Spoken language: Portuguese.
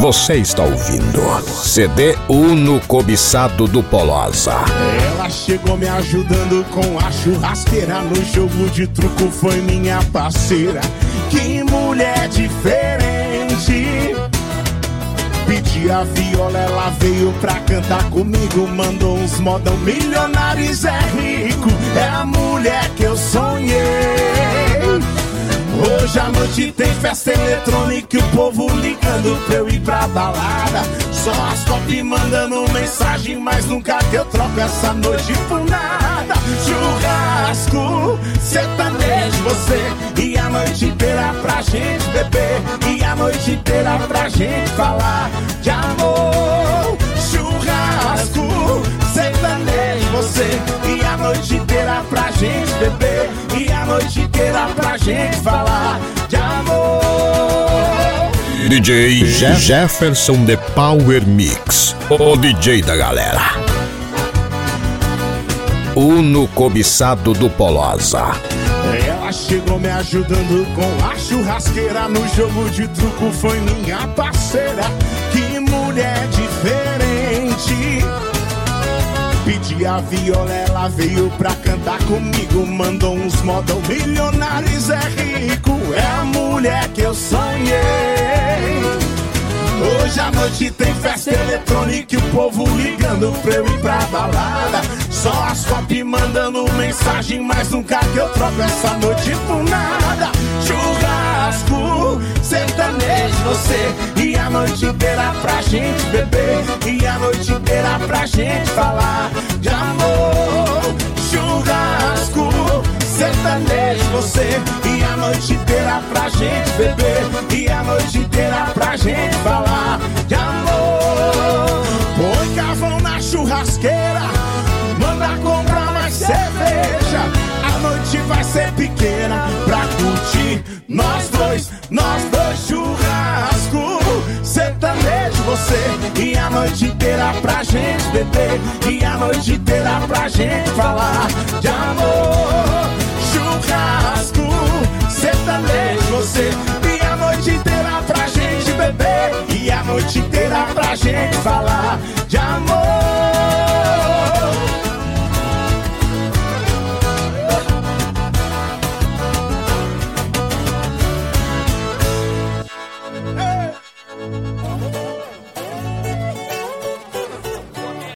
Você está ouvindo CD Uno Cobiçado do Polosa. Ela chegou me ajudando com a churrasqueira. No jogo de truco foi minha parceira. Que mulher diferente. Pedi a viola, ela veio pra cantar comigo. Mandou uns modão, milionários é rico. É a mulher que eu sonhei. Hoje à noite tem festa eletrônica e o povo ligando pra eu ir pra balada. Só as top mandando mensagem, mas nunca que eu troco essa noite por nada. Churrasco, sertanejo, você e a noite inteira pra gente beber. E a noite inteira pra gente falar de amor. Churrasco, sertanejo, você e a noite inteira pra gente beber. E a noite inteira pra gente falar de amor. DJ Jefferson The Power Mix, o DJ da galera. Uno Cobiçado do Polosa. Ela chegou me ajudando com a churrasqueira. No jogo de truco foi minha parceira. Que mulher diferente. Pedi a viola, ela veio pra cantar comigo. Mandou uns modão, milionários é rico. É a mulher que eu sonhei. Hoje à noite tem festa eletrônica e o povo ligando pra eu ir pra balada. Só as top mandando mensagem, mas nunca que eu troco essa noite por nada. Churrasco, sertanejo, você e a noite inteira pra gente beber. E a noite inteira pra gente falar de amor. Churrasco, sertanejo, você e a noite inteira pra gente beber. E a noite inteira pra gente falar de amor. Põe carvão na churrasqueira, manda comprar mais cerveja. A noite vai ser pequena pra curtir nós dois. Churrasco, sertanejo, você e a noite inteira pra gente beber. E a noite inteira pra gente falar de amor. Churrasco, sertanejo, você e a noite inteira pra gente beber. E a noite inteira pra gente falar de amor.